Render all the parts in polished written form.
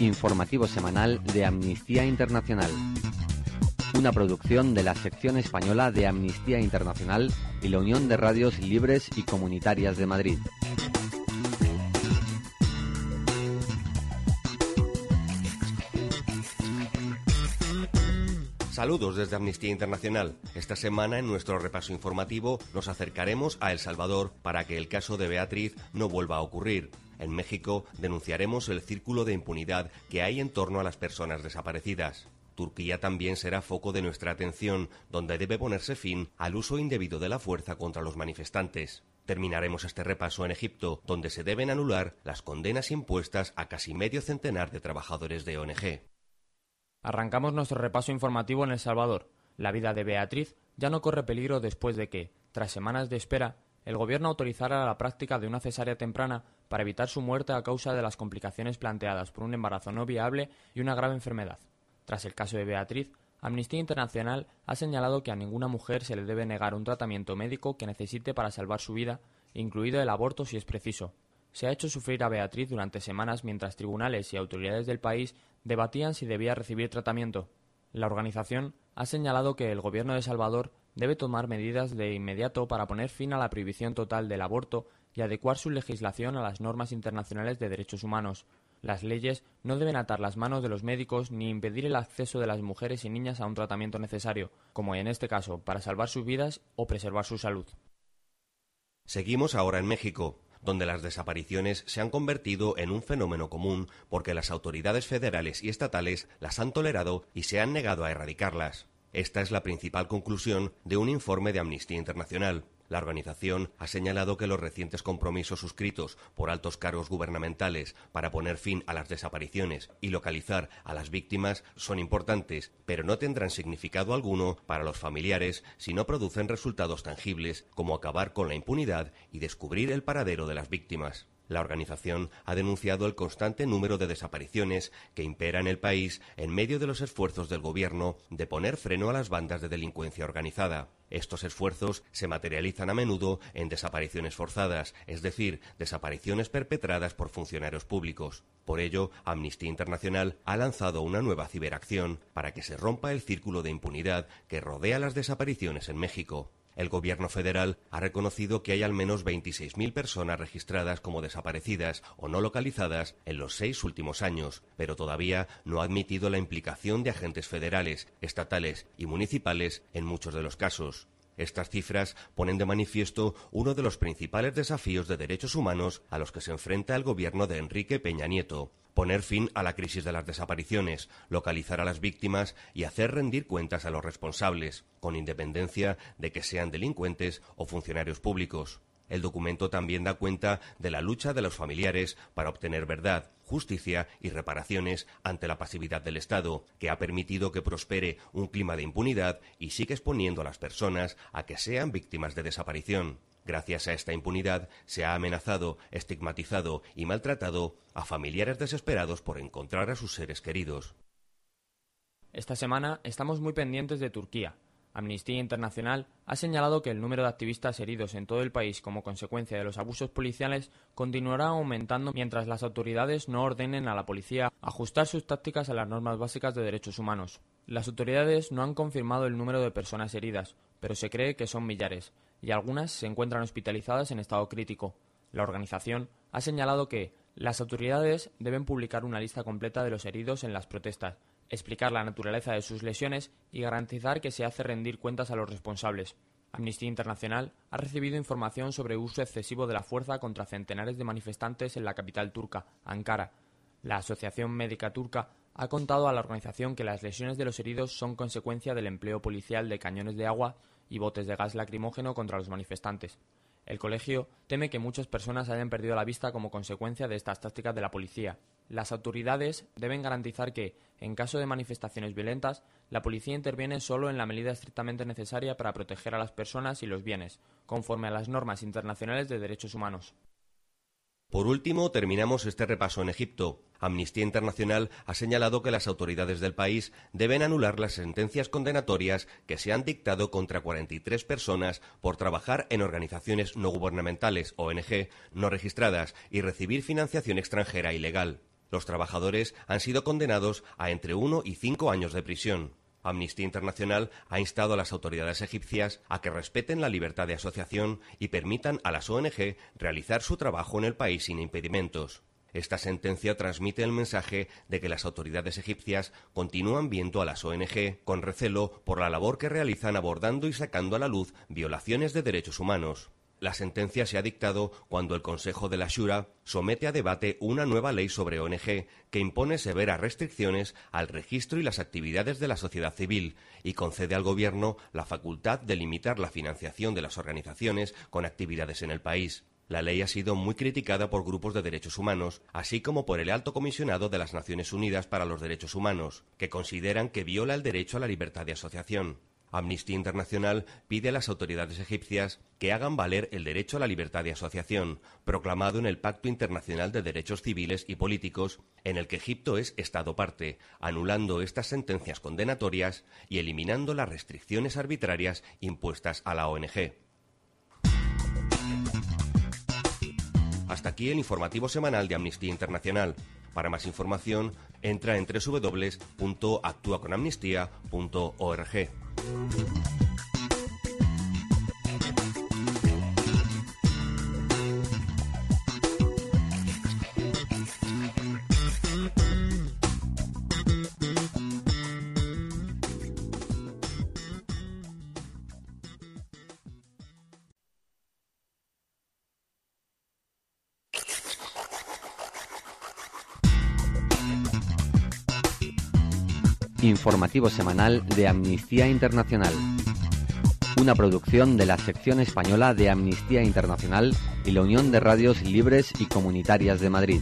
Informativo semanal de Amnistía Internacional. Una producción de la sección española de Amnistía Internacional y la Unión de Radios Libres y Comunitarias de Madrid. Saludos desde Amnistía Internacional. Esta semana, en nuestro repaso informativo, nos acercaremos a El Salvador para que el caso de Beatriz no vuelva a ocurrir. En México denunciaremos el círculo de impunidad que hay en torno a las personas desaparecidas. Turquía también será foco de nuestra atención, donde debe ponerse fin al uso indebido de la fuerza contra los manifestantes. Terminaremos este repaso en Egipto, donde se deben anular las condenas impuestas a casi medio centenar de trabajadores de ONG. Arrancamos nuestro repaso informativo en El Salvador. La vida de Beatriz ya no corre peligro después de que, tras semanas de espera, el gobierno autorizara la práctica de una cesárea temprana para evitar su muerte a causa de las complicaciones planteadas por un embarazo no viable y una grave enfermedad. Tras el caso de Beatriz, Amnistía Internacional ha señalado que a ninguna mujer se le debe negar un tratamiento médico que necesite para salvar su vida, incluido el aborto si es preciso. Se ha hecho sufrir a Beatriz durante semanas mientras tribunales y autoridades del país debatían si debía recibir tratamiento. La organización ha señalado que el gobierno de El Salvador debe tomar medidas de inmediato para poner fin a la prohibición total del aborto y adecuar su legislación a las normas internacionales de derechos humanos. Las leyes no deben atar las manos de los médicos ni impedir el acceso de las mujeres y niñas a un tratamiento necesario, como en este caso, para salvar sus vidas o preservar su salud. Seguimos ahora en México, donde las desapariciones se han convertido en un fenómeno común porque las autoridades federales y estatales las han tolerado y se han negado a erradicarlas. Esta es la principal conclusión de un informe de Amnistía Internacional. La organización ha señalado que los recientes compromisos suscritos por altos cargos gubernamentales para poner fin a las desapariciones y localizar a las víctimas son importantes, pero no tendrán significado alguno para los familiares si no producen resultados tangibles como acabar con la impunidad y descubrir el paradero de las víctimas. La organización ha denunciado el constante número de desapariciones que impera en el país en medio de los esfuerzos del gobierno de poner freno a las bandas de delincuencia organizada. Estos esfuerzos se materializan a menudo en desapariciones forzadas, es decir, desapariciones perpetradas por funcionarios públicos. Por ello, Amnistía Internacional ha lanzado una nueva ciberacción para que se rompa el círculo de impunidad que rodea las desapariciones en México. El gobierno federal ha reconocido que hay al menos 26.000 personas registradas como desaparecidas o no localizadas en los 6 últimos años, pero todavía no ha admitido la implicación de agentes federales, estatales y municipales en muchos de los casos. Estas cifras ponen de manifiesto uno de los principales desafíos de derechos humanos a los que se enfrenta el gobierno de Enrique Peña Nieto: poner fin a la crisis de las desapariciones, localizar a las víctimas y hacer rendir cuentas a los responsables, con independencia de que sean delincuentes o funcionarios públicos. El documento también da cuenta de la lucha de los familiares para obtener verdad, justicia y reparaciones ante la pasividad del Estado, que ha permitido que prospere un clima de impunidad y sigue exponiendo a las personas a que sean víctimas de desaparición. Gracias a esta impunidad se ha amenazado, estigmatizado y maltratado a familiares desesperados por encontrar a sus seres queridos. Esta semana estamos muy pendientes de Turquía. Amnistía Internacional ha señalado que el número de activistas heridos en todo el país como consecuencia de los abusos policiales continuará aumentando mientras las autoridades no ordenen a la policía ajustar sus tácticas a las normas básicas de derechos humanos. Las autoridades no han confirmado el número de personas heridas, pero se cree que son millares, y algunas se encuentran hospitalizadas en estado crítico. La organización ha señalado que las autoridades deben publicar una lista completa de los heridos en las protestas, explicar la naturaleza de sus lesiones y garantizar que se hace rendir cuentas a los responsables. Amnistía Internacional ha recibido información sobre uso excesivo de la fuerza contra centenares de manifestantes en la capital turca, Ankara. La Asociación Médica Turca ha contado a la organización que las lesiones de los heridos son consecuencia del empleo policial de cañones de agua y botes de gas lacrimógeno contra los manifestantes. El colegio teme que muchas personas hayan perdido la vista como consecuencia de estas tácticas de la policía. Las autoridades deben garantizar que, en caso de manifestaciones violentas, la policía interviene solo en la medida estrictamente necesaria para proteger a las personas y los bienes, conforme a las normas internacionales de derechos humanos. Por último, terminamos este repaso en Egipto. Amnistía Internacional ha señalado que las autoridades del país deben anular las sentencias condenatorias que se han dictado contra 43 personas por trabajar en organizaciones no gubernamentales, ONG, no registradas y recibir financiación extranjera ilegal. Los trabajadores han sido condenados a entre 1 y 5 años de prisión. Amnistía Internacional ha instado a las autoridades egipcias a que respeten la libertad de asociación y permitan a las ONG realizar su trabajo en el país sin impedimentos. Esta sentencia transmite el mensaje de que las autoridades egipcias continúan viendo a las ONG con recelo por la labor que realizan abordando y sacando a la luz violaciones de derechos humanos. La sentencia se ha dictado cuando el Consejo de la Shura somete a debate una nueva ley sobre ONG que impone severas restricciones al registro y las actividades de la sociedad civil y concede al Gobierno la facultad de limitar la financiación de las organizaciones con actividades en el país. La ley ha sido muy criticada por grupos de derechos humanos, así como por el Alto Comisionado de las Naciones Unidas para los Derechos Humanos, que consideran que viola el derecho a la libertad de asociación. Amnistía Internacional pide a las autoridades egipcias que hagan valer el derecho a la libertad de asociación, proclamado en el Pacto Internacional de Derechos Civiles y Políticos, en el que Egipto es Estado parte, anulando estas sentencias condenatorias y eliminando las restricciones arbitrarias impuestas a la ONG. Hasta aquí el informativo semanal de Amnistía Internacional. Para más información, entra en www.actuaconamnistía.org. Informativo semanal de Amnistía Internacional. Una producción de la sección española de Amnistía Internacional y la Unión de Radios Libres y Comunitarias de Madrid.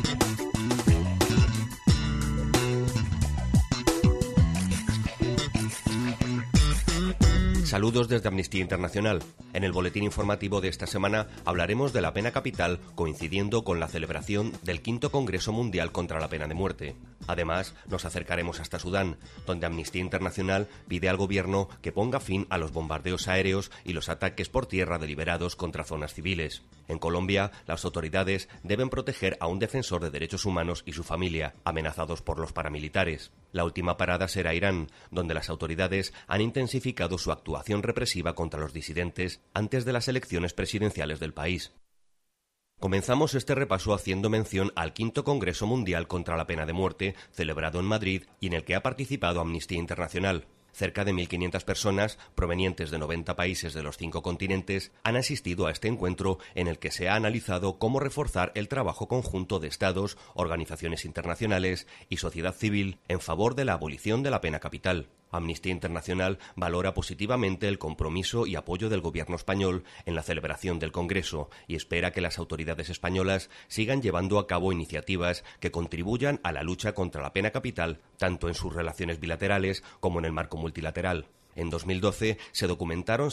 Saludos desde Amnistía Internacional. En el boletín informativo de esta semana hablaremos de la pena capital coincidiendo con la celebración del V Congreso Mundial contra la Pena de Muerte. Además, nos acercaremos hasta Sudán, donde Amnistía Internacional pide al gobierno que ponga fin a los bombardeos aéreos y los ataques por tierra deliberados contra zonas civiles. En Colombia, las autoridades deben proteger a un defensor de derechos humanos y su familia, amenazados por los paramilitares. La última parada será Irán, donde las autoridades han intensificado su actuación represiva contra los disidentes antes de las elecciones presidenciales del país. Comenzamos este repaso haciendo mención al V Congreso Mundial contra la Pena de Muerte, celebrado en Madrid y en el que ha participado Amnistía Internacional. Cerca de 1.500 personas, provenientes de 90 países de los 5 continentes, han asistido a este encuentro en el que se ha analizado cómo reforzar el trabajo conjunto de Estados, organizaciones internacionales y sociedad civil en favor de la abolición de la pena capital. Amnistía Internacional valora positivamente el compromiso y apoyo del gobierno español en la celebración del Congreso y espera que las autoridades españolas sigan llevando a cabo iniciativas que contribuyan a la lucha contra la pena capital, tanto en sus relaciones bilaterales como en el marco multilateral. En 2012 se documentaron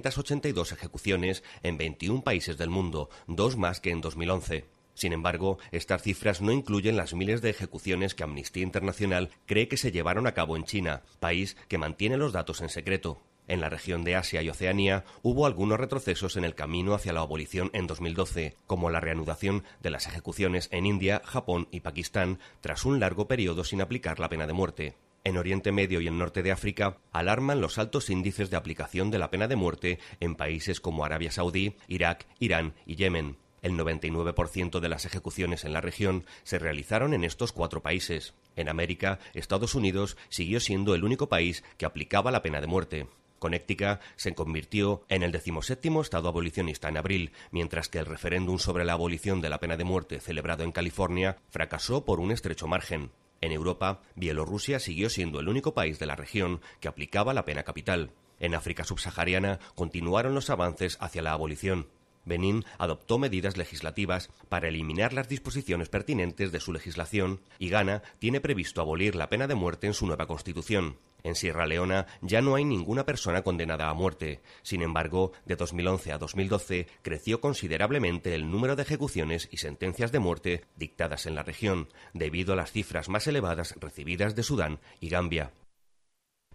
682 ejecuciones en 21 países del mundo, 2 más que en 2011. Sin embargo, estas cifras no incluyen las miles de ejecuciones que Amnistía Internacional cree que se llevaron a cabo en China, país que mantiene los datos en secreto. En la región de Asia y Oceanía hubo algunos retrocesos en el camino hacia la abolición en 2012, como la reanudación de las ejecuciones en India, Japón y Pakistán tras un largo periodo sin aplicar la pena de muerte. En Oriente Medio y el norte de África alarman los altos índices de aplicación de la pena de muerte en países como Arabia Saudí, Irak, Irán y Yemen. El 99% de las ejecuciones en la región se realizaron en estos 4 países. En América, Estados Unidos siguió siendo el único país que aplicaba la pena de muerte. Connecticut se convirtió en el 17º estado abolicionista en abril, mientras que el referéndum sobre la abolición de la pena de muerte celebrado en California fracasó por un estrecho margen. En Europa, Bielorrusia siguió siendo el único país de la región que aplicaba la pena capital. En África subsahariana continuaron los avances hacia la abolición. Benín adoptó medidas legislativas para eliminar las disposiciones pertinentes de su legislación y Ghana tiene previsto abolir la pena de muerte en su nueva constitución. En Sierra Leona ya no hay ninguna persona condenada a muerte. Sin embargo, de 2011 a 2012 creció considerablemente el número de ejecuciones y sentencias de muerte dictadas en la región, debido a las cifras más elevadas recibidas de Sudán y Gambia.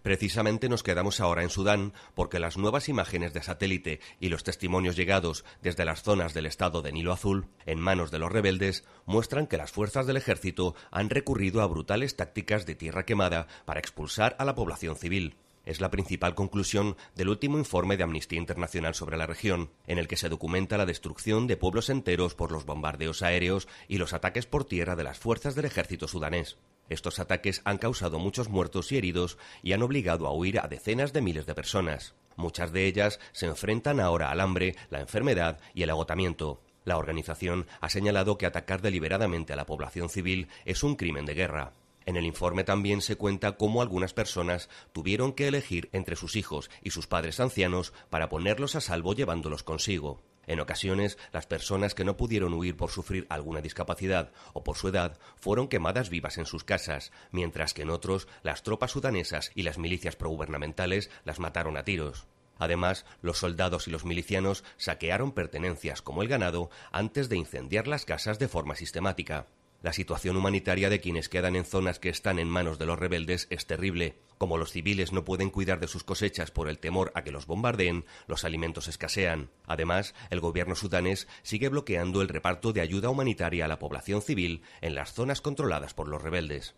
Precisamente nos quedamos ahora en Sudán porque las nuevas imágenes de satélite y los testimonios llegados desde las zonas del estado de Nilo Azul, en manos de los rebeldes, muestran que las fuerzas del ejército han recurrido a brutales tácticas de tierra quemada para expulsar a la población civil. Es la principal conclusión del último informe de Amnistía Internacional sobre la región, en el que se documenta la destrucción de pueblos enteros por los bombardeos aéreos y los ataques por tierra de las fuerzas del ejército sudanés. Estos ataques han causado muchos muertos y heridos y han obligado a huir a decenas de miles de personas. Muchas de ellas se enfrentan ahora al hambre, la enfermedad y el agotamiento. La organización ha señalado que atacar deliberadamente a la población civil es un crimen de guerra. En el informe también se cuenta cómo algunas personas tuvieron que elegir entre sus hijos y sus padres ancianos para ponerlos a salvo llevándolos consigo. En ocasiones, las personas que no pudieron huir por sufrir alguna discapacidad o por su edad fueron quemadas vivas en sus casas, mientras que en otros, las tropas sudanesas y las milicias progubernamentales las mataron a tiros. Además, los soldados y los milicianos saquearon pertenencias como el ganado antes de incendiar las casas de forma sistemática. La situación humanitaria de quienes quedan en zonas que están en manos de los rebeldes es terrible. Como los civiles no pueden cuidar de sus cosechas por el temor a que los bombardeen, los alimentos escasean. Además, el gobierno sudanés sigue bloqueando el reparto de ayuda humanitaria a la población civil en las zonas controladas por los rebeldes.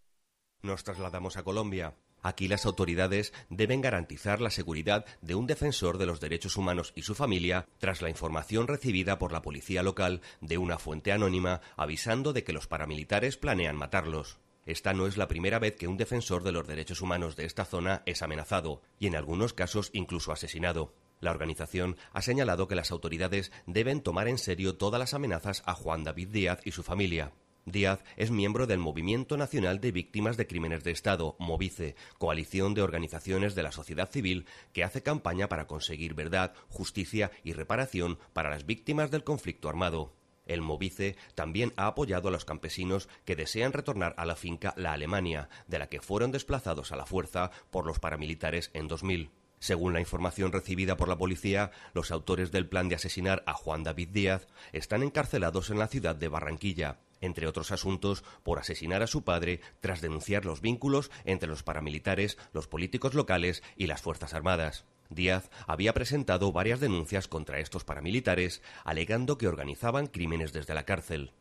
Nos trasladamos a Colombia. Aquí las autoridades deben garantizar la seguridad de un defensor de los derechos humanos y su familia tras la información recibida por la policía local de una fuente anónima avisando de que los paramilitares planean matarlos. Esta no es la primera vez que un defensor de los derechos humanos de esta zona es amenazado y en algunos casos incluso asesinado. La organización ha señalado que las autoridades deben tomar en serio todas las amenazas a Juan David Díaz y su familia. Díaz es miembro del Movimiento Nacional de Víctimas de Crímenes de Estado, MOVICE, coalición de organizaciones de la sociedad civil que hace campaña para conseguir verdad, justicia y reparación para las víctimas del conflicto armado. El MOVICE también ha apoyado a los campesinos que desean retornar a la finca La Alemania, de la que fueron desplazados a la fuerza por los paramilitares en 2000. Según la información recibida por la policía, los autores del plan de asesinar a Juan David Díaz están encarcelados en la ciudad de Barranquilla, entre otros asuntos, por asesinar a su padre tras denunciar los vínculos entre los paramilitares, los políticos locales y las Fuerzas Armadas. Díaz había presentado varias denuncias contra estos paramilitares, alegando que organizaban crímenes desde la cárcel.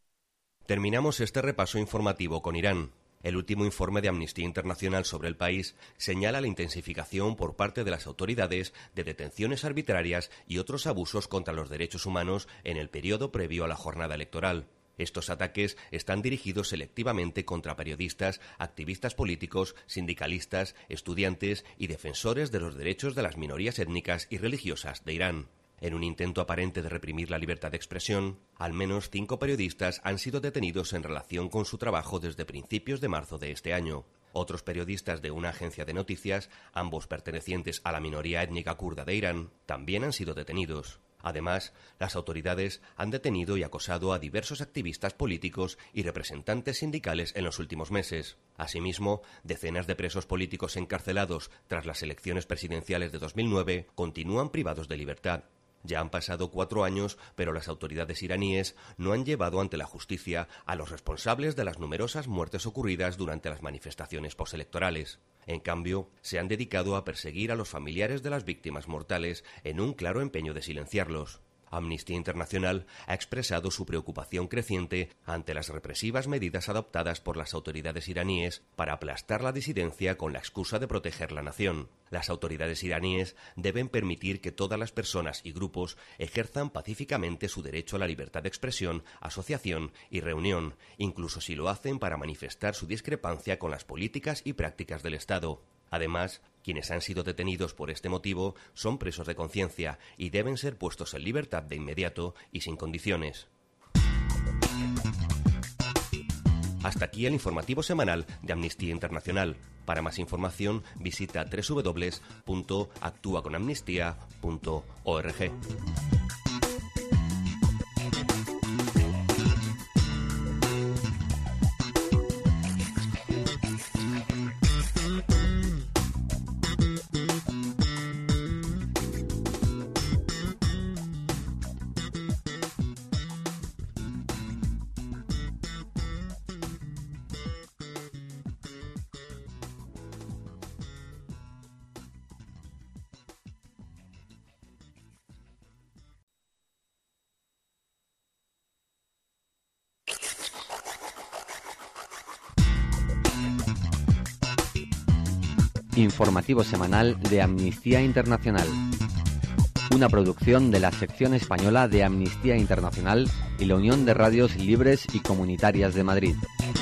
Terminamos este repaso informativo con Irán. El último informe de Amnistía Internacional sobre el país señala la intensificación por parte de las autoridades de detenciones arbitrarias y otros abusos contra los derechos humanos en el periodo previo a la jornada electoral. Estos ataques están dirigidos selectivamente contra periodistas, activistas políticos, sindicalistas, estudiantes y defensores de los derechos de las minorías étnicas y religiosas de Irán. En un intento aparente de reprimir la libertad de expresión, al menos 5 periodistas han sido detenidos en relación con su trabajo desde principios de marzo de este año. Otros periodistas de una agencia de noticias, ambos pertenecientes a la minoría étnica kurda de Irán, también han sido detenidos. Además, las autoridades han detenido y acosado a diversos activistas políticos y representantes sindicales en los últimos meses. Asimismo, decenas de presos políticos encarcelados tras las elecciones presidenciales de 2009 continúan privados de libertad. Ya han pasado 4 años, pero las autoridades iraníes no han llevado ante la justicia a los responsables de las numerosas muertes ocurridas durante las manifestaciones postelectorales. En cambio, se han dedicado a perseguir a los familiares de las víctimas mortales en un claro empeño de silenciarlos. Amnistía Internacional ha expresado su preocupación creciente ante las represivas medidas adoptadas por las autoridades iraníes para aplastar la disidencia con la excusa de proteger la nación. Las autoridades iraníes deben permitir que todas las personas y grupos ejerzan pacíficamente su derecho a la libertad de expresión, asociación y reunión, incluso si lo hacen para manifestar su discrepancia con las políticas y prácticas del Estado. Además, quienes han sido detenidos por este motivo son presos de conciencia y deben ser puestos en libertad de inmediato y sin condiciones. Hasta aquí el informativo semanal de Amnistía Internacional. Para más información visita www.actuaconamnistia.org. Informativo semanal de Amnistía Internacional. Una producción de la sección española de Amnistía Internacional y la Unión de Radios Libres y Comunitarias de Madrid.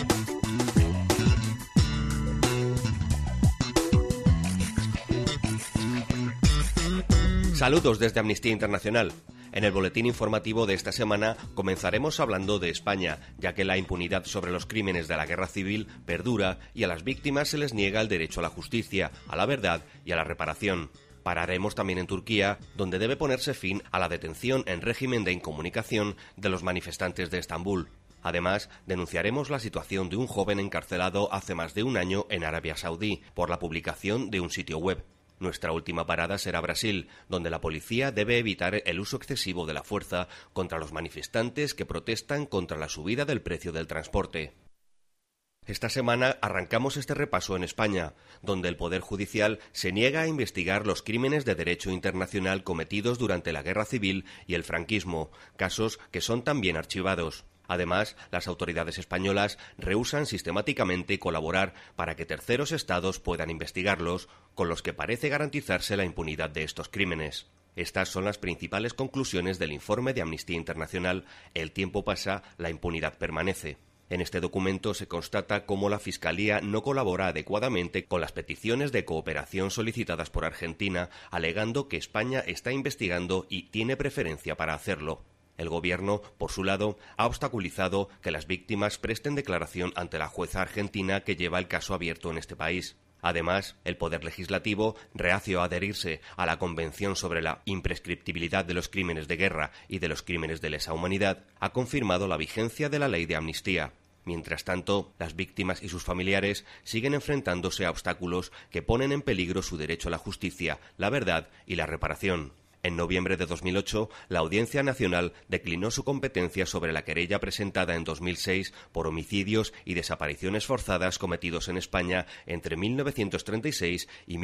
Saludos desde Amnistía Internacional. En el boletín informativo de esta semana comenzaremos hablando de España, ya que la impunidad sobre los crímenes de la guerra civil perdura y a las víctimas se les niega el derecho a la justicia, a la verdad y a la reparación. Pararemos también en Turquía, donde debe ponerse fin a la detención en régimen de incomunicación de los manifestantes de Estambul. Además, denunciaremos la situación de un joven encarcelado hace más de un año en Arabia Saudí por la publicación de un sitio web. Nuestra última parada será Brasil, donde la policía debe evitar el uso excesivo de la fuerza contra los manifestantes que protestan contra la subida del precio del transporte. Esta semana arrancamos este repaso en España, donde el Poder Judicial se niega a investigar los crímenes de derecho internacional cometidos durante la Guerra Civil y el franquismo, casos que son también archivados. Además, las autoridades españolas rehúsan sistemáticamente colaborar para que terceros estados puedan investigarlos, con los que parece garantizarse la impunidad de estos crímenes. Estas son las principales conclusiones del informe de Amnistía Internacional El tiempo pasa, la impunidad permanece. En este documento se constata cómo la Fiscalía no colabora adecuadamente con las peticiones de cooperación solicitadas por Argentina, alegando que España está investigando y tiene preferencia para hacerlo. El Gobierno, por su lado, ha obstaculizado que las víctimas presten declaración ante la jueza argentina que lleva el caso abierto en este país. Además, el Poder Legislativo, reacio a adherirse a la Convención sobre la imprescriptibilidad de los crímenes de guerra y de los crímenes de lesa humanidad, ha confirmado la vigencia de la ley de amnistía. Mientras tanto, las víctimas y sus familiares siguen enfrentándose a obstáculos que ponen en peligro su derecho a la justicia, la verdad y la reparación. En noviembre de 2008, la Audiencia Nacional declinó su competencia sobre la querella presentada en 2006 por homicidios y desapariciones forzadas cometidos en España entre 1936 y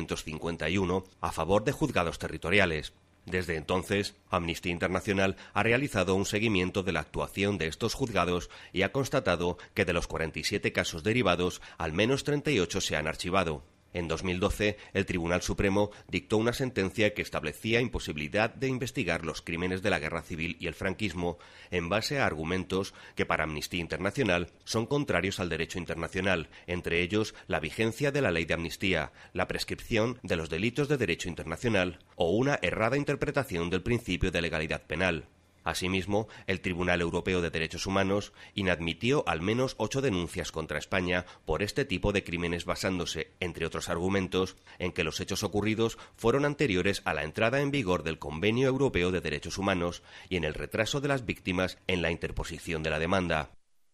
1951 a favor de juzgados territoriales. Desde entonces, Amnistía Internacional ha realizado un seguimiento de la actuación de estos juzgados y ha constatado que de los 47 casos derivados, al menos 38 se han archivado. En 2012, el Tribunal Supremo dictó una sentencia que establecía imposibilidad de investigar los crímenes de la Guerra Civil y el franquismo en base a argumentos que para Amnistía Internacional son contrarios al derecho internacional, entre ellos la vigencia de la ley de amnistía, la prescripción de los delitos de derecho internacional o una errada interpretación del principio de legalidad penal. Asimismo, el Tribunal Europeo de Derechos Humanos inadmitió al menos 8 denuncias contra España por este tipo de crímenes basándose, entre otros argumentos, en que los hechos ocurridos fueron anteriores a la entrada en vigor del Convenio Europeo de Derechos Humanos y en el retraso de las víctimas en la interposición de la demanda.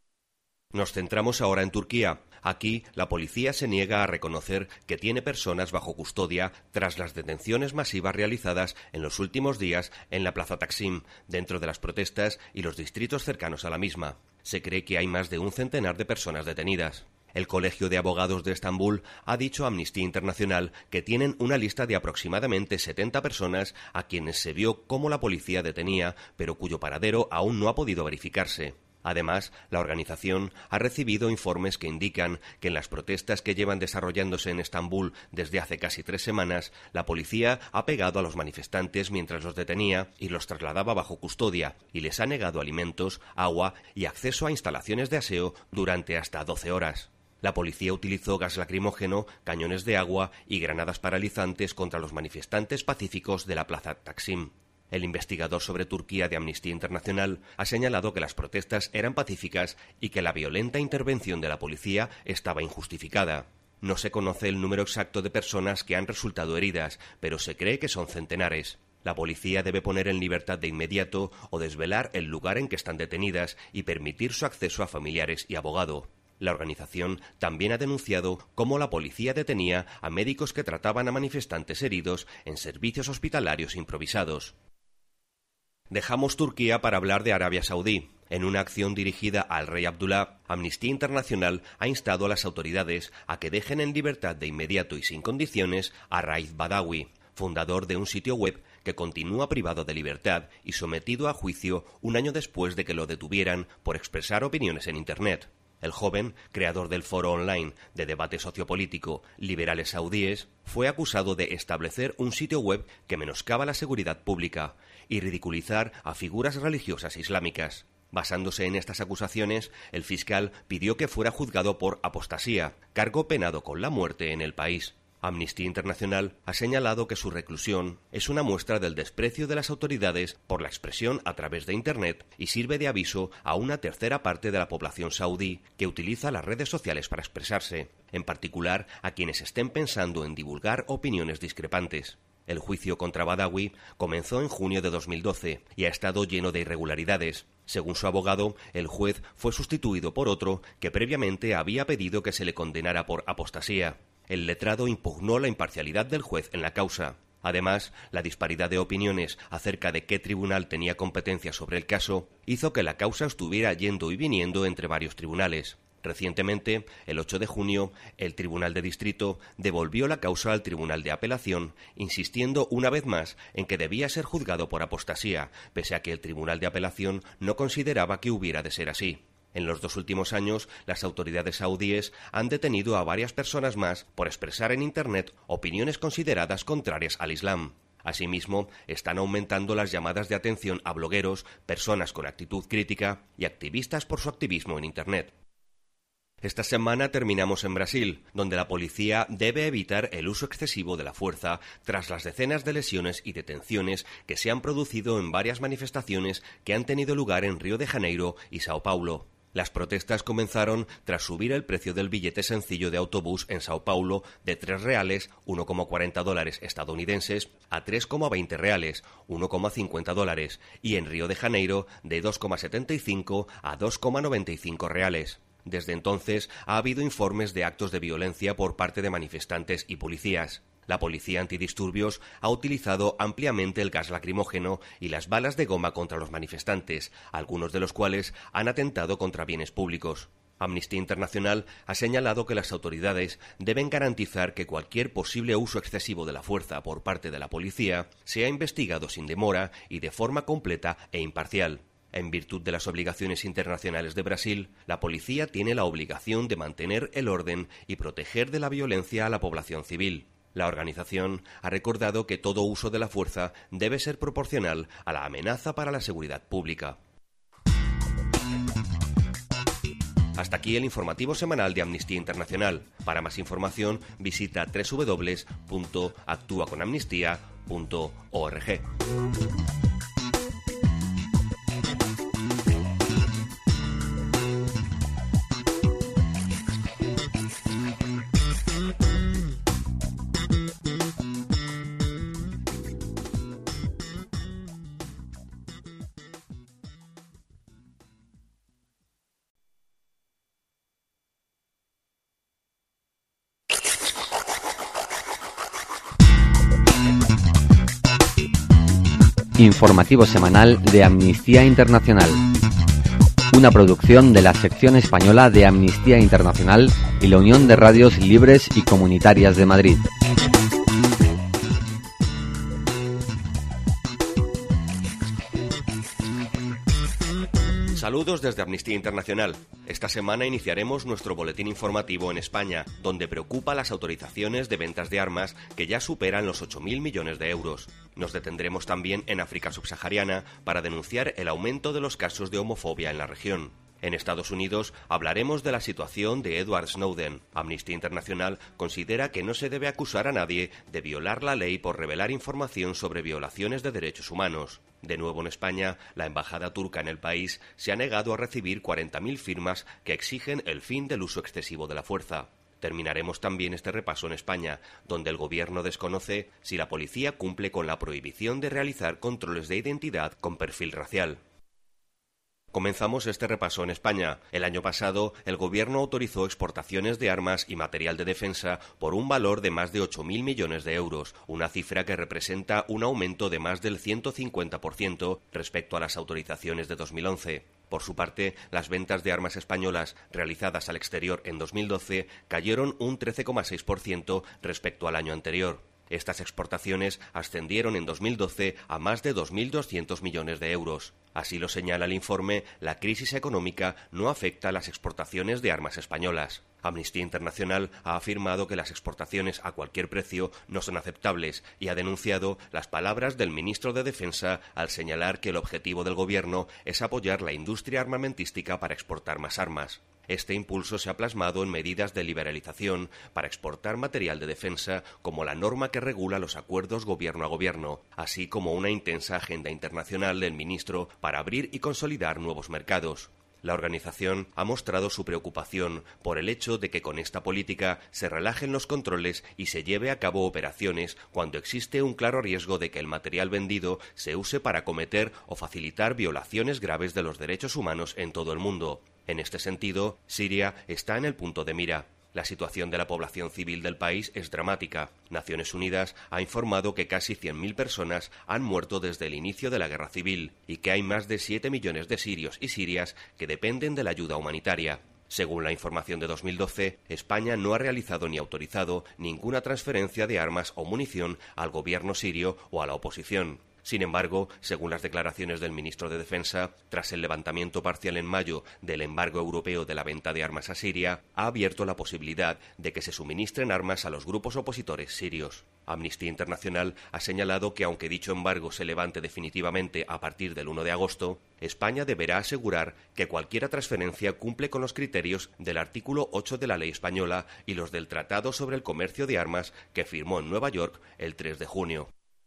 Nos centramos ahora en Turquía. Aquí, la policía se niega a reconocer que tiene personas bajo custodia tras las detenciones masivas realizadas en los últimos días en la Plaza Taksim, dentro de las protestas y los distritos cercanos a la misma. Se cree que hay más de un centenar de personas detenidas. El Colegio de Abogados de Estambul ha dicho a Amnistía Internacional que tienen una lista de aproximadamente 70 personas a quienes se vio cómo la policía detenía, pero cuyo paradero aún no ha podido verificarse. Además, la organización ha recibido informes que indican que en las protestas que llevan desarrollándose en Estambul desde hace casi 3 semanas, la policía ha pegado a los manifestantes mientras los detenía y los trasladaba bajo custodia y les ha negado alimentos, agua y acceso a instalaciones de aseo durante hasta 12 horas. La policía utilizó gas lacrimógeno, cañones de agua y granadas paralizantes contra los manifestantes pacíficos de la Plaza Taksim. El investigador sobre Turquía de Amnistía Internacional ha señalado que las protestas eran pacíficas y que la violenta intervención de la policía estaba injustificada. No se conoce el número exacto de personas que han resultado heridas, pero se cree que son centenares. La policía debe poner en libertad de inmediato o desvelar el lugar en que están detenidas y permitir su acceso a familiares y abogado. La organización también ha denunciado cómo la policía detenía a médicos que trataban a manifestantes heridos en servicios hospitalarios improvisados. Dejamos Turquía para hablar de Arabia Saudí. En una acción dirigida al rey Abdullah, Amnistía Internacional ha instado a las autoridades a que dejen en libertad de inmediato y sin condiciones a Raif Badawi, fundador de un sitio web que continúa privado de libertad y sometido a juicio un año después de que lo detuvieran por expresar opiniones en Internet. El joven, creador del foro online de debate sociopolítico Liberales Saudíes, fue acusado de establecer un sitio web que menoscaba la seguridad pública y ridiculizar a figuras religiosas islámicas. Basándose en estas acusaciones, el fiscal pidió que fuera juzgado por apostasía, cargo penado con la muerte en el país. Amnistía Internacional ha señalado que su reclusión es una muestra del desprecio de las autoridades por la expresión a través de Internet y sirve de aviso a una tercera parte de la población saudí que utiliza las redes sociales para expresarse, en particular a quienes estén pensando en divulgar opiniones discrepantes. El juicio contra Badawi comenzó en junio de 2012 y ha estado lleno de irregularidades. Según su abogado, el juez fue sustituido por otro que previamente había pedido que se le condenara por apostasía. El letrado impugnó la imparcialidad del juez en la causa. Además, la disparidad de opiniones acerca de qué tribunal tenía competencia sobre el caso hizo que la causa estuviera yendo y viniendo entre varios tribunales. Recientemente, el 8 de junio, el Tribunal de Distrito devolvió la causa al Tribunal de Apelación, insistiendo una vez más en que debía ser juzgado por apostasía, pese a que el Tribunal de Apelación no consideraba que hubiera de ser así. En los 2 últimos años, las autoridades saudíes han detenido a varias personas más por expresar en Internet opiniones consideradas contrarias al Islam. Asimismo, están aumentando las llamadas de atención a blogueros, personas con actitud crítica y activistas por su activismo en Internet. Esta semana terminamos en Brasil, donde la policía debe evitar el uso excesivo de la fuerza tras las decenas de lesiones y detenciones que se han producido en varias manifestaciones que han tenido lugar en Río de Janeiro y Sao Paulo. Las protestas comenzaron tras subir el precio del billete sencillo de autobús en Sao Paulo de $3, $1,40 estadounidenses, a $3,20, $1,50, y en Río de Janeiro de 2,75 a $2,95. Desde entonces ha habido informes de actos de violencia por parte de manifestantes y policías. La policía antidisturbios ha utilizado ampliamente el gas lacrimógeno y las balas de goma contra los manifestantes, algunos de los cuales han atentado contra bienes públicos. Amnistía Internacional ha señalado que las autoridades deben garantizar que cualquier posible uso excesivo de la fuerza por parte de la policía sea investigado sin demora y de forma completa e imparcial. En virtud de las obligaciones internacionales de Brasil, la policía tiene la obligación de mantener el orden y proteger de la violencia a la población civil. La organización ha recordado que todo uso de la fuerza debe ser proporcional a la amenaza para la seguridad pública. Hasta aquí el informativo semanal de Amnistía Internacional. Para más información visita www.actuaconamnistía.org. Informativo semanal de Amnistía Internacional. Una producción de la sección española de Amnistía Internacional y la Unión de Radios Libres y Comunitarias de Madrid. Saludos desde Amnistía Internacional. Esta semana iniciaremos nuestro boletín informativo en España, donde preocupa las autorizaciones de ventas de armas que ya superan los 8.000 millones de euros. Nos detendremos también en África subsahariana para denunciar el aumento de los casos de homofobia en la región. En Estados Unidos hablaremos de la situación de Edward Snowden. Amnistía Internacional considera que no se debe acusar a nadie de violar la ley por revelar información sobre violaciones de derechos humanos. De nuevo en España, la embajada turca en el país se ha negado a recibir 40.000 firmas que exigen el fin del uso excesivo de la fuerza. Terminaremos también este repaso en España, donde el gobierno desconoce si la policía cumple con la prohibición de realizar controles de identidad con perfil racial. Comenzamos este repaso en España. El año pasado, el Gobierno autorizó exportaciones de armas y material de defensa por un valor de más de 8.000 millones de euros, una cifra que representa un aumento de más del 150% respecto a las autorizaciones de 2011. Por su parte, las ventas de armas españolas realizadas al exterior en 2012 cayeron un 13,6% respecto al año anterior. Estas exportaciones ascendieron en 2012 a más de 2.200 millones de euros. Así lo señala el informe, la crisis económica no afecta a las exportaciones de armas españolas. Amnistía Internacional ha afirmado que las exportaciones a cualquier precio no son aceptables y ha denunciado las palabras del ministro de Defensa al señalar que el objetivo del gobierno es apoyar la industria armamentística para exportar más armas. Este impulso se ha plasmado en medidas de liberalización para exportar material de defensa, como la norma que regula los acuerdos gobierno a gobierno, así como una intensa agenda internacional del ministro para abrir y consolidar nuevos mercados. La organización ha mostrado su preocupación por el hecho de que con esta política se relajen los controles y se lleve a cabo operaciones cuando existe un claro riesgo de que el material vendido se use para cometer o facilitar violaciones graves de los derechos humanos en todo el mundo. En este sentido, Siria está en el punto de mira. La situación de la población civil del país es dramática. Naciones Unidas ha informado que casi 100.000 personas han muerto desde el inicio de la guerra civil y que hay más de 7 millones de sirios y sirias que dependen de la ayuda humanitaria. Según la información de 2012, España no ha realizado ni autorizado ninguna transferencia de armas o munición al gobierno sirio o a la oposición. Sin embargo, según las declaraciones del ministro de Defensa, tras el levantamiento parcial en mayo del embargo europeo de la venta de armas a Siria, ha abierto la posibilidad de que se suministren armas a los grupos opositores sirios. Amnistía Internacional ha señalado que aunque dicho embargo se levante definitivamente a partir del 1 de agosto, España deberá asegurar que cualquier transferencia cumple con los criterios del artículo 8 de la ley española y los del Tratado sobre el Comercio de Armas que firmó en Nueva York el 3 de junio.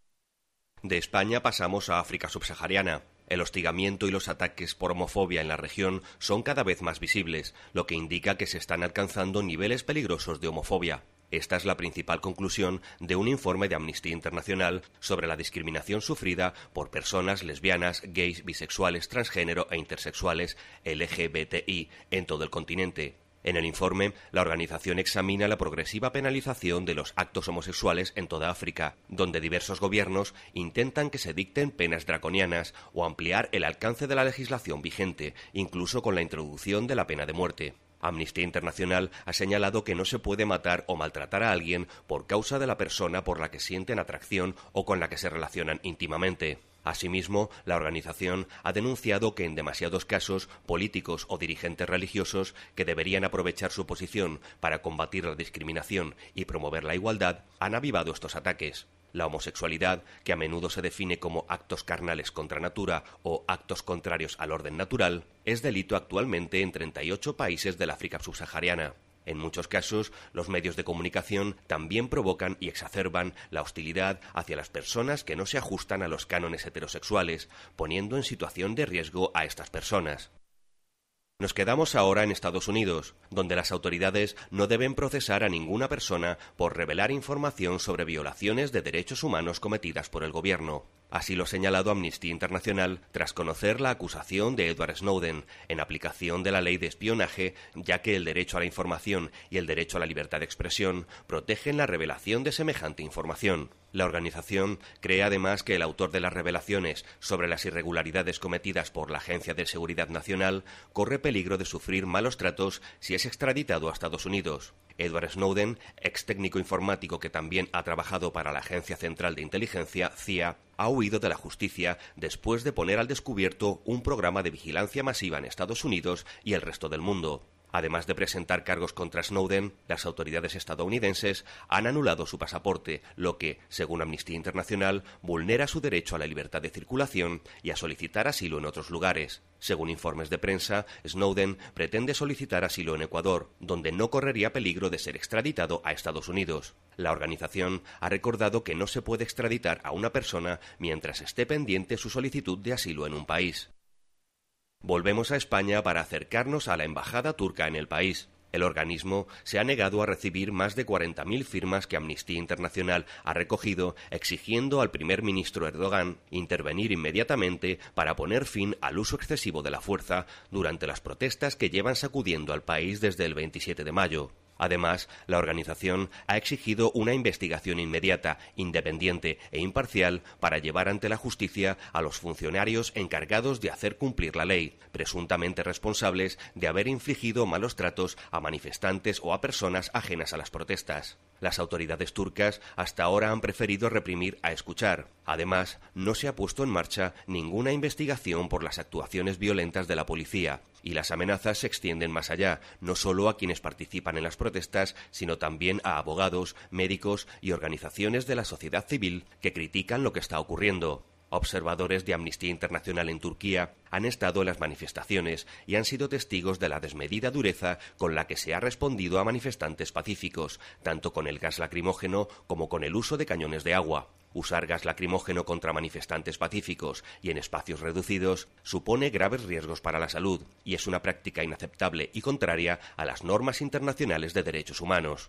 De España pasamos a África subsahariana. El hostigamiento y los ataques por homofobia en la región son cada vez más visibles, lo que indica que se están alcanzando niveles peligrosos de homofobia. Esta es la principal conclusión de un informe de Amnistía Internacional sobre la discriminación sufrida por personas lesbianas, gays, bisexuales, transgénero e intersexuales LGBTI en todo el continente. En el informe, la organización examina la progresiva penalización de los actos homosexuales en toda África, donde diversos gobiernos intentan que se dicten penas draconianas o ampliar el alcance de la legislación vigente, incluso con la introducción de la pena de muerte. Amnistía Internacional ha señalado que no se puede matar o maltratar a alguien por causa de la persona por la que sienten atracción o con la que se relacionan íntimamente. Asimismo, la organización ha denunciado que en demasiados casos políticos o dirigentes religiosos que deberían aprovechar su posición para combatir la discriminación y promover la igualdad han avivado estos ataques. La homosexualidad, que a menudo se define como actos carnales contra natura o actos contrarios al orden natural, es delito actualmente en 38 países del África subsahariana. En muchos casos, los medios de comunicación también provocan y exacerban la hostilidad hacia las personas que no se ajustan a los cánones heterosexuales, poniendo en situación de riesgo a estas personas. Nos quedamos ahora en Estados Unidos, donde las autoridades no deben procesar a ninguna persona por revelar información sobre violaciones de derechos humanos cometidas por el gobierno. Así lo ha señalado Amnistía Internacional tras conocer la acusación de Edward Snowden en aplicación de la ley de espionaje, ya que el derecho a la información y el derecho a la libertad de expresión protegen la revelación de semejante información. La organización cree además que el autor de las revelaciones sobre las irregularidades cometidas por la Agencia de Seguridad Nacional corre peligro de sufrir malos tratos si es extraditado a Estados Unidos. Edward Snowden, ex técnico informático que también ha trabajado para la Agencia Central de Inteligencia, CIA, ha huido de la justicia después de poner al descubierto un programa de vigilancia masiva en Estados Unidos y el resto del mundo. Además de presentar cargos contra Snowden, las autoridades estadounidenses han anulado su pasaporte, lo que, según Amnistía Internacional, vulnera su derecho a la libertad de circulación y a solicitar asilo en otros lugares. Según informes de prensa, Snowden pretende solicitar asilo en Ecuador, donde no correría peligro de ser extraditado a Estados Unidos. La organización ha recordado que no se puede extraditar a una persona mientras esté pendiente su solicitud de asilo en un país. Volvemos a España para acercarnos a la embajada turca en el país. El organismo se ha negado a recibir más de 40.000 firmas que Amnistía Internacional ha recogido, exigiendo al primer ministro Erdogan intervenir inmediatamente para poner fin al uso excesivo de la fuerza durante las protestas que llevan sacudiendo al país desde el 27 de mayo. Además, la organización ha exigido una investigación inmediata, independiente e imparcial para llevar ante la justicia a los funcionarios encargados de hacer cumplir la ley, presuntamente responsables de haber infligido malos tratos a manifestantes o a personas ajenas a las protestas. Las autoridades turcas hasta ahora han preferido reprimir a escuchar. Además, no se ha puesto en marcha ninguna investigación por las actuaciones violentas de la policía, y las amenazas se extienden más allá, no solo a quienes participan en las protestas, sino también a abogados, médicos y organizaciones de la sociedad civil que critican lo que está ocurriendo. Observadores de Amnistía Internacional en Turquía han estado en las manifestaciones y han sido testigos de la desmedida dureza con la que se ha respondido a manifestantes pacíficos, tanto con el gas lacrimógeno como con el uso de cañones de agua. Usar gas lacrimógeno contra manifestantes pacíficos y en espacios reducidos supone graves riesgos para la salud y es una práctica inaceptable y contraria a las normas internacionales de derechos humanos.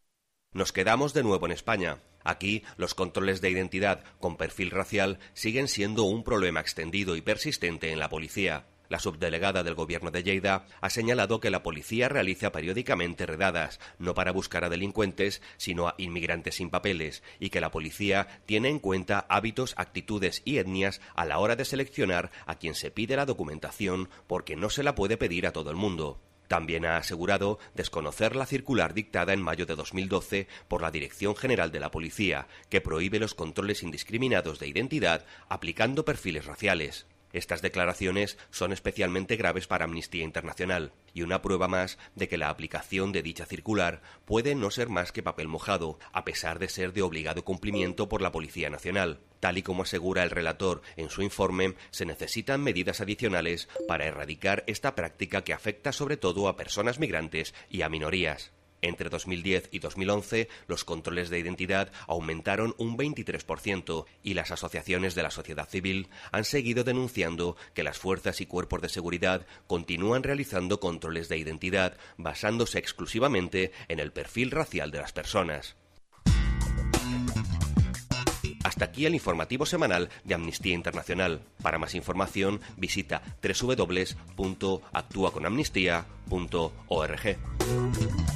Nos quedamos de nuevo en España. Aquí, los controles de identidad con perfil racial siguen siendo un problema extendido y persistente en la policía. La subdelegada del Gobierno de Lleida ha señalado que la policía realiza periódicamente redadas, no para buscar a delincuentes, sino a inmigrantes sin papeles, y que la policía tiene en cuenta hábitos, actitudes y etnias a la hora de seleccionar a quien se pide la documentación, porque no se la puede pedir a todo el mundo. También ha asegurado desconocer la circular dictada en mayo de 2012 por la Dirección General de la Policía, que prohíbe los controles indiscriminados de identidad aplicando perfiles raciales. Estas declaraciones son especialmente graves para Amnistía Internacional y una prueba más de que la aplicación de dicha circular puede no ser más que papel mojado, a pesar de ser de obligado cumplimiento por la Policía Nacional. Tal y como asegura el relator en su informe, se necesitan medidas adicionales para erradicar esta práctica que afecta sobre todo a personas migrantes y a minorías. Entre 2010 y 2011, los controles de identidad aumentaron un 23% y las asociaciones de la sociedad civil han seguido denunciando que las fuerzas y cuerpos de seguridad continúan realizando controles de identidad basándose exclusivamente en el perfil racial de las personas. Hasta aquí el informativo semanal de Amnistía Internacional. Para más información, visita www.actuaconamnistia.org.